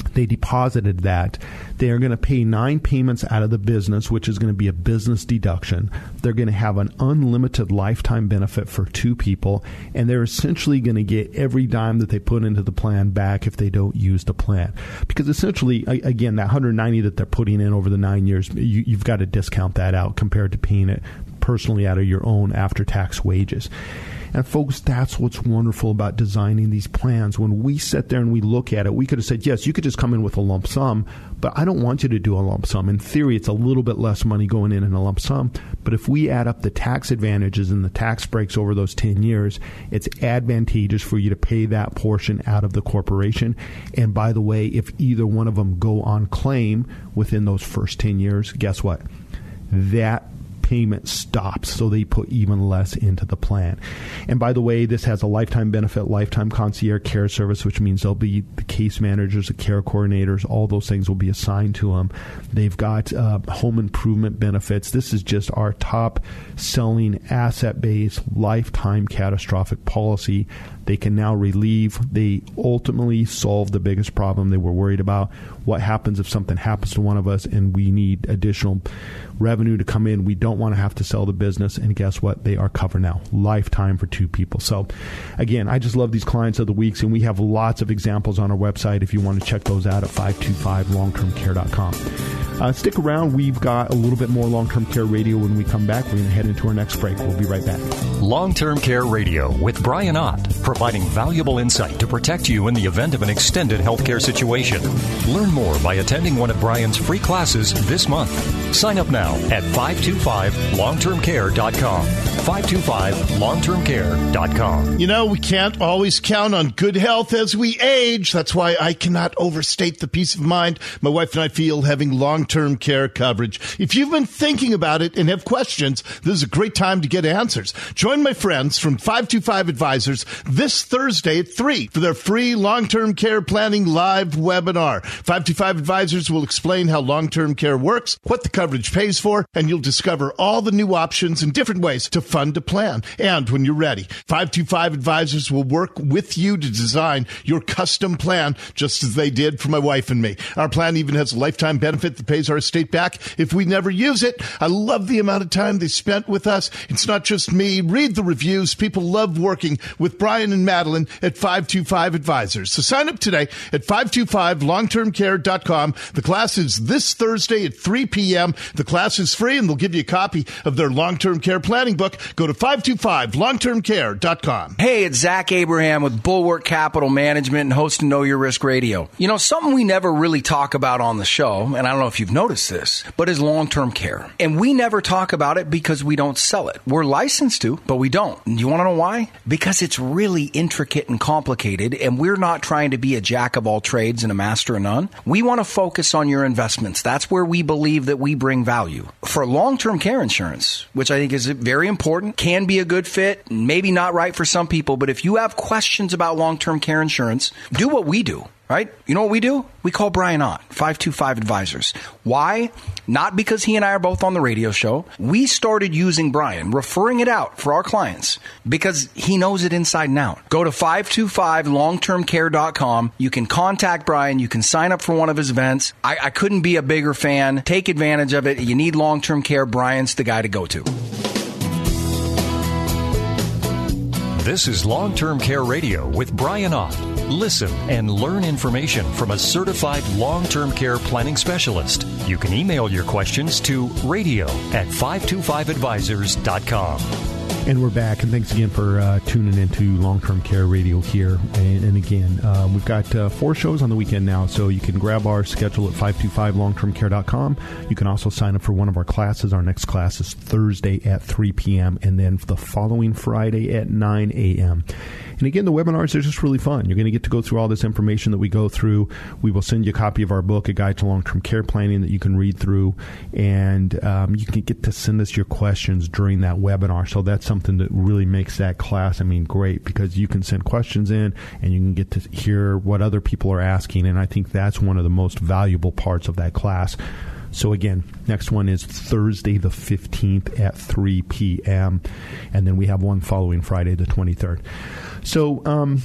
B: they deposited that. They are going to pay nine payments out of the business, which is going to be a business deduction. They're going to have an unlimited lifetime benefit for two people, and they're essentially going to get every dime that they put into the plan back if they don't use the plan. Because essentially, again, that one hundred ninety dollars that they're putting in over the nine years, you, you've got to discount that out compared to paying it personally out of your own after-tax wages. And folks, that's what's wonderful about designing these plans. When we sit there and we look at it, we could have said, yes, you could just come in with a lump sum, but I don't want you to do a lump sum. In theory, it's a little bit less money going in in a lump sum. But if we add up the tax advantages and the tax breaks over those ten years, it's advantageous for you to pay that portion out of the corporation. And by the way, if either one of them go on claim within those first ten years, guess what? That payment stops, so they put even less into the plan. And by the way, this has a lifetime benefit, lifetime concierge care service, which means there'll be the case managers, the care coordinators, all those things will be assigned to them. They've got uh, home improvement benefits. This is just our top selling asset-based lifetime catastrophic policy. They can now relieve. They ultimately solve the biggest problem they were worried about. What happens if something happens to one of us and we need additional revenue to come in? We don't want to have to sell the business. And guess what? They are covered now. Lifetime for two people. So again, I just love these clients of the weeks, and we have lots of examples on our website if you want to check those out at five two five long term care dot com. Uh, stick around. We've got a little bit more Long-Term Care Radio when we come back. We're going to head into our next break. We'll be right back.
A: Long-Term Care Radio with Brian Ott, providing valuable insight to protect you in the event of an extended healthcare situation. Learn more by attending one of Brian's free classes this month. Sign up now at five two five long term care dot com. five two five long term care dot com.
C: You know, we can't always count on good health as we age. That's why I cannot overstate the peace of mind my wife and I feel having long-term care coverage. If you've been thinking about it and have questions, this is a great time to get answers. Join my friends from five two five Advisors this Thursday at three for their free long-term care planning live webinar. five two five Advisors will explain how long-term care works, what the coverage pays for, and you'll discover all the new options and different ways to fund a plan. And when you're ready, five two five Advisors will work with you to design your custom plan, just as they did for my wife and me. Our plan even has a lifetime benefit that pays our estate back if we never use it. I love the amount of time they spent with us. It's not just me. Read the reviews. People love working with Brian and Madeline at five two five Advisors. So sign up today at five two five long term care dot com. The class is this Thursday at three p.m. The class is free, and they'll give you a copy of their long-term care planning book. Go to five two five long term care dot com.
E: Hey, it's Zach Abraham with Bulwark Capital Management and host of Know Your Risk Radio. You know, something we never really talk about on the show, and I don't know if you've noticed this, but is long-term care. And we never talk about it because we don't sell it. We're licensed to, but we don't. And you want to know why? Because it's really intricate and complicated, and we're not trying to be a jack of all trades and a master of none. We want to focus on your investments. That's where we believe that we bring value. For long-term care insurance, which I think is very important, can be a good fit, maybe not right for some people, but if you have questions about long-term care insurance, do what we do. Right? You know what we do? We call Brian Ott, five two five Advisors. Why? Not because he and I are both on the radio show. We started using Brian, referring it out for our clients because he knows it inside and out. Go to five two five long term care dot com. You can contact Brian. You can sign up for one of his events. I, I couldn't be a bigger fan. Take advantage of it. You need long-term care. Brian's the guy to go to.
A: This is Long-Term Care Radio with Brian Ott. Listen and learn information from a certified long-term care planning specialist. You can email your questions to radio at five two five advisors dot com.
B: And we're back, and thanks again for uh, tuning into Long-Term Care Radio here. And, and again, uh, we've got uh, four shows on the weekend now, so you can grab our schedule at five two five long term care dot com. You can also sign up for one of our classes. Our next class is Thursday at three p.m., and then the following Friday at nine a.m. And again, the webinars are just really fun. You're going to get to go through all this information that we go through. We will send you a copy of our book, A Guide to Long-Term Care Planning, that you can read through. And um, you can get to send us your questions during that webinar. So that's something that really makes that class, I mean, great, because you can send questions in and you can get to hear what other people are asking. And I think that's one of the most valuable parts of that class. So again, next one is Thursday the fifteenth at three p.m. And then we have one following Friday the twenty-third. So um,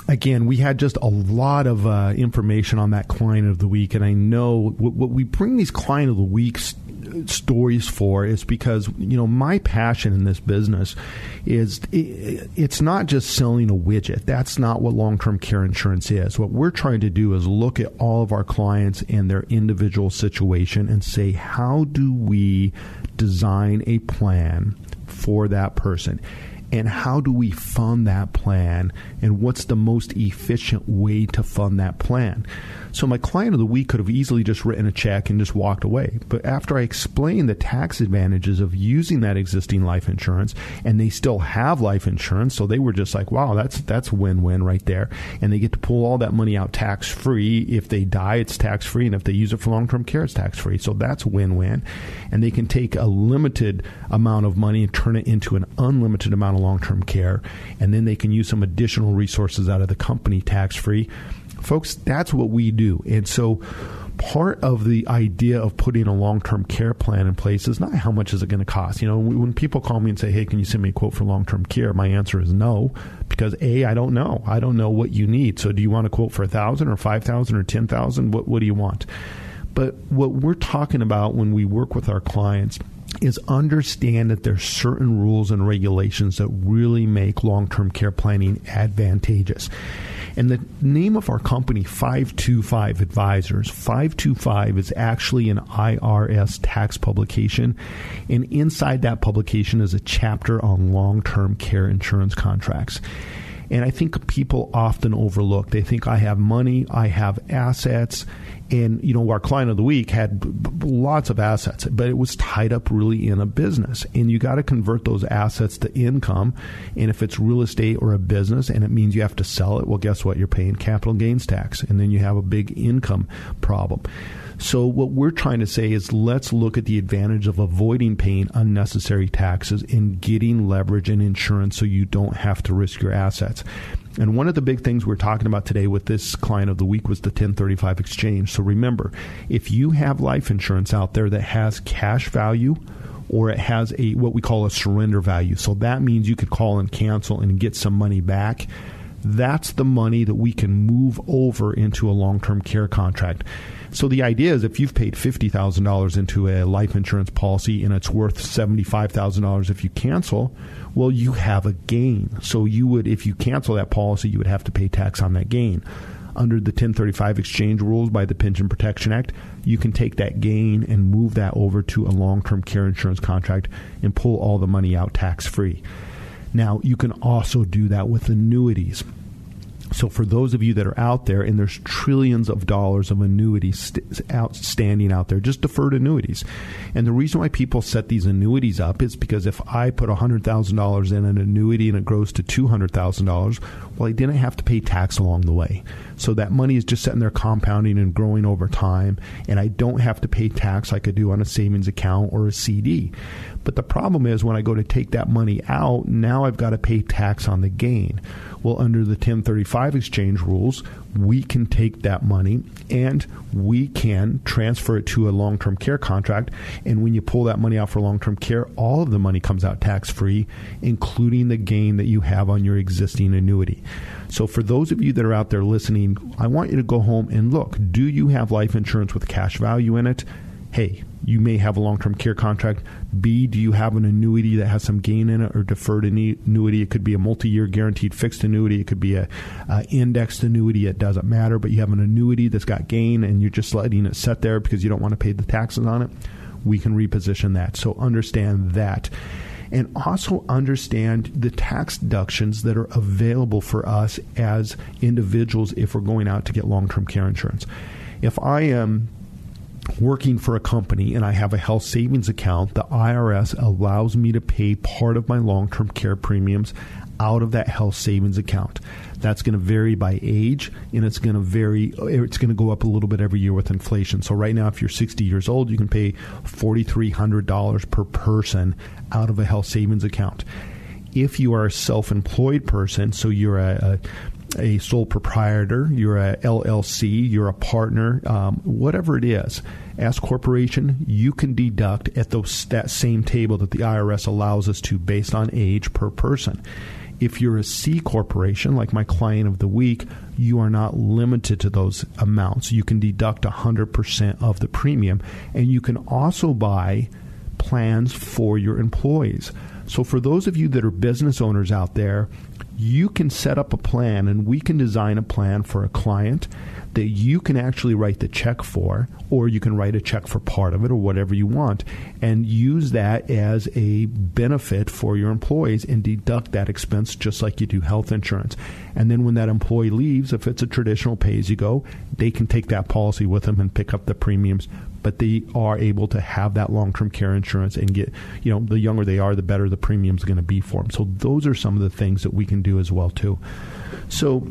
B: again, we had just a lot of uh, information on that client of the week, and I know what, what we bring these client of the week st- stories for is because, you know, my passion in this business is it, it's not just selling a widget. That's not what long-term care insurance is. What we're trying to do is look at all of our clients and their individual situation and say, how do we design a plan for that person? And how do we fund that plan? And what's the most efficient way to fund that plan? So my client of the week could have easily just written a check and just walked away. But after I explained the tax advantages of using that existing life insurance, and they still have life insurance, so they were just like, wow, that's that's win-win right there. And they get to pull all that money out tax-free. If they die, it's tax-free. And if they use it for long-term care, it's tax-free. So that's win-win. And they can take a limited amount of money and turn it into an unlimited amount of long-term care. And then they can use some additional resources out of the company tax-free. Folks, that's what we do. And so part of the idea of putting a long-term care plan in place is not how much is it going to cost. You know, when people call me and say, hey, can you send me a quote for long-term care? My answer is no, because A, I don't know. I don't know what you need. So do you want a quote for one thousand dollars or five thousand dollars or ten thousand dollars? What, what do you want? But what we're talking about when we work with our clients is understand that there's certain rules and regulations that really make long-term care planning advantageous. And the name of our company, five two five Advisors, five two five is actually an I R S tax publication. And inside that publication is a chapter on long-term care insurance contracts. And I think people often overlook. They think I have money, I have assets, and, you know, our client of the week had b- b- lots of assets, but it was tied up really in a business. And you got to convert those assets to income. And if it's real estate or a business and it means you have to sell it, well, guess what? You're paying capital gains tax, and then you have a big income problem. So what we're trying to say is let's look at the advantage of avoiding paying unnecessary taxes and getting leverage and insurance so you don't have to risk your assets. And one of the big things we're talking about today with this client of the week was the ten thirty-five exchange. So remember, if you have life insurance out there that has cash value, or it has a what we call a surrender value, so that means you could call and cancel and get some money back, that's the money that we can move over into a long-term care contract. So the idea is if you've paid fifty thousand dollars into a life insurance policy and it's worth seventy-five thousand dollars if you cancel, well, you have a gain. So you would, if you cancel that policy, you would have to pay tax on that gain. Under the ten thirty-five exchange rules by the Pension Protection Act, you can take that gain and move that over to a long-term care insurance contract and pull all the money out tax-free. Now, you can also do that with annuities. So for those of you that are out there, and there's trillions of dollars of annuities st- outstanding out there, just deferred annuities. And the reason why people set these annuities up is because if I put one hundred thousand dollars in an annuity and it grows to two hundred thousand dollars, well, I didn't have to pay tax along the way. So that money is just sitting there compounding and growing over time, and I don't have to pay tax like I do on a savings account or a C D. But the problem is when I go to take that money out, now I've got to pay tax on the gain. Well, under the ten thirty-five exchange rules, we can take that money and we can transfer it to a long-term care contract. And when you pull that money out for long-term care, all of the money comes out tax-free, including the gain that you have on your existing annuity. So for those of you that are out there listening, I want you to go home and look. Do you have life insurance with cash value in it? Hey, you may have a long-term care contract. B, do you have an annuity that has some gain in it or deferred annuity? It could be a multi-year guaranteed fixed annuity. It could be a, a indexed annuity. It doesn't matter, but you have an annuity that's got gain and you're just letting it sit there because you don't want to pay the taxes on it. We can reposition that. So understand that. And also understand the tax deductions that are available for us as individuals if we're going out to get long-term care insurance. If I am working for a company and I have a health savings account, the I R S allows me to pay part of my long-term care premiums out of that health savings account. That's going to vary by age, and it's going to vary. It's going to go up a little bit every year with inflation. So right now, if you're sixty years old, you can pay four thousand three hundred dollars per person out of a health savings account. If you are a self-employed person, so you're a, a, a sole proprietor, you're a L L C, you're a partner, um, whatever it is, as corporation, you can deduct at those, that same table that the I R S allows us to based on age per person. If you're a C corporation, like my client of the week, you are not limited to those amounts. You can deduct one hundred percent of the premium, and you can also buy plans for your employees. So for those of you that are business owners out there, you can set up a plan, and we can design a plan for a client that you can actually write the check for, or you can write a check for part of it, or whatever you want, and use that as a benefit for your employees and deduct that expense just like you do health insurance. And then when that employee leaves, if it's a traditional pay-as-you-go, they can take that policy with them and pick up the premiums, but they are able to have that long-term care insurance and get, you know, the younger they are, the better the premium's going to be for them. So those are some of the things that we can do as well, too. So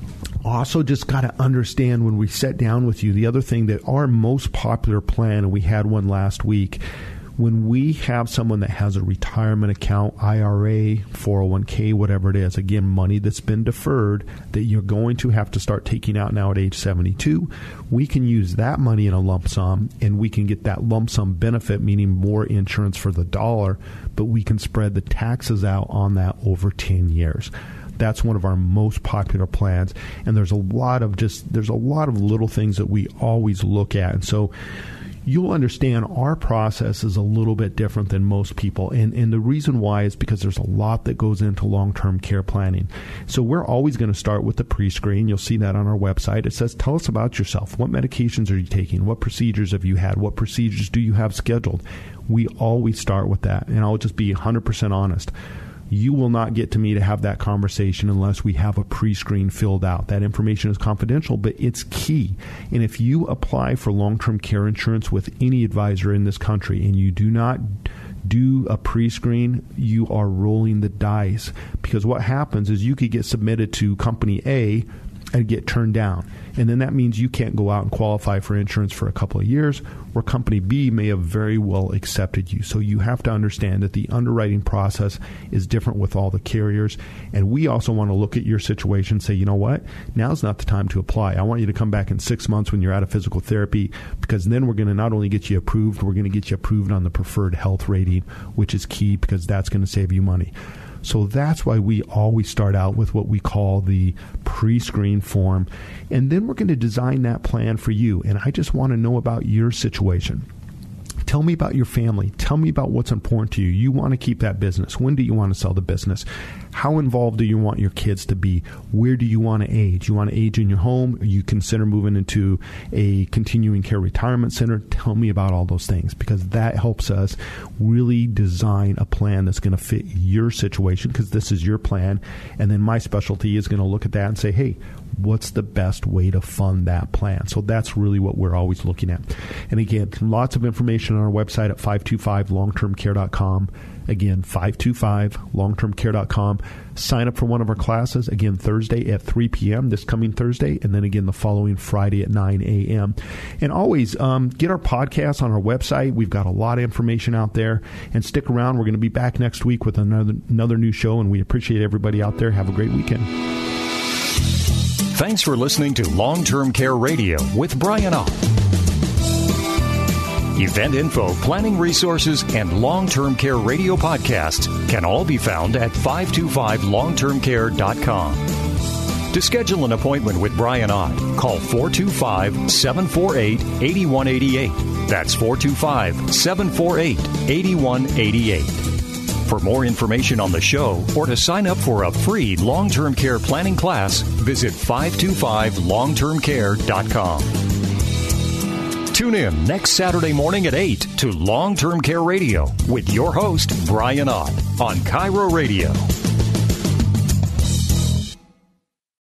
B: also just got to understand when we sit down with you, the other thing that our most popular plan, and we had one last week, when we have someone that has a retirement account, I R A, four oh one k, whatever it is, again, money that's been deferred that you're going to have to start taking out now at age seventy-two, we can use that money in a lump sum, and we can get that lump sum benefit, meaning more insurance for the dollar, but we can spread the taxes out on that over ten years. That's one of our most popular plans, and there's a lot of just there's a lot of little things that we always look at. And so you'll understand our process is a little bit different than most people, and and the reason why is because there's a lot that goes into long-term care planning. So we're always going to start with the pre-screen. You'll see that on our website. It says, tell us about yourself. What medications are you taking? What procedures have you had? What procedures do you have scheduled? We always start with that, and I'll just be one hundred percent honest. You will not get to me to have that conversation unless we have a pre-screen filled out. That information is confidential, but it's key. And if you apply for long-term care insurance with any advisor in this country and you do not do a pre-screen, you are rolling the dice. Because what happens is you could get submitted to company A and get turned down. And then that means you can't go out and qualify for insurance for a couple of years, where company B may have very well accepted you. So you have to understand that the underwriting process is different with all the carriers. And we also want to look at your situation and say, you know what? Now's not the time to apply. I want you to come back in six months when you're out of physical therapy, because then we're going to not only get you approved, we're going to get you approved on the preferred health rating, which is key because that's going to save you money. So that's why we always start out with what we call the pre-screen form. And then we're going to design that plan for you. And I just want to know about your situation. Tell me about your family. Tell me about what's important to you. You want to keep that business. When do you want to sell the business? How involved do you want your kids to be? Where do you want to age? You want to age in your home? Or you consider moving into a continuing care retirement center? Tell me about all those things, because that helps us really design a plan that's going to fit your situation, because this is your plan. And then my specialty is going to look at that and say, hey, what's the best way to fund that plan? So that's really what we're always looking at. And again, lots of information on our website at five two five long term care dot com. Again, five two five long term care dot com. Sign up for one of our classes, again, Thursday at three p.m., this coming Thursday, and then again the following Friday at nine a.m. And always um, get our podcast on our website. We've got a lot of information out there. And stick around. We're going to be back next week with another, another new show, and we appreciate everybody out there. Have a great weekend.
A: Thanks for listening to Long-Term Care Radio with Brian Ott. Event info, planning resources, and long-term care radio podcasts can all be found at five two five long term care dot com. To schedule an appointment with Brian Ott, call four two five, seven four eight, eight one eight eight. That's four two five, seven four eight, eight one eight eight. For more information on the show or to sign up for a free long-term care planning class, visit five two five long term care dot com. Tune in next Saturday morning at eight to Long-Term Care Radio with your host, Brian Ott, on Cairo Radio.